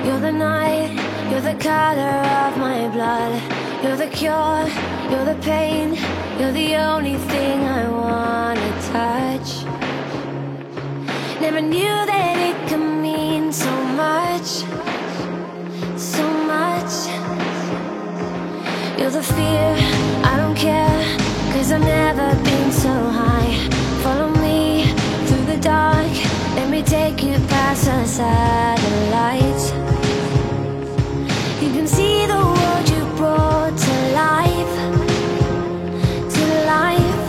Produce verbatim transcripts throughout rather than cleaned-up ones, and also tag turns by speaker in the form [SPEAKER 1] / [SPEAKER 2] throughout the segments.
[SPEAKER 1] You're the night, you're the color of my blood. You're the cure, you're the pain. You're the only thing I wanna touch. Never knew that it could mean so much, so much. You're the fear, I don't care, 'cause I've never been so high. Follow me through the dark, let me take you past the satellites. You can see the world you brought to life, to life.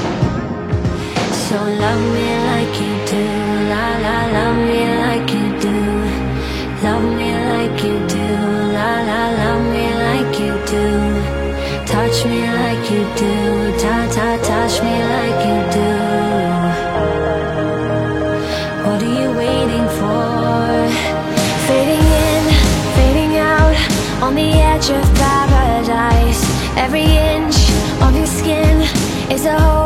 [SPEAKER 1] So love me like you do, la la, love me like you do. Love me like you do, la la, love me like you do. Touch me like you do, ta ta, touch me like you do. What are you waiting for? Fading in, fading out, on the edge of paradise. Every inch of your skin is a whole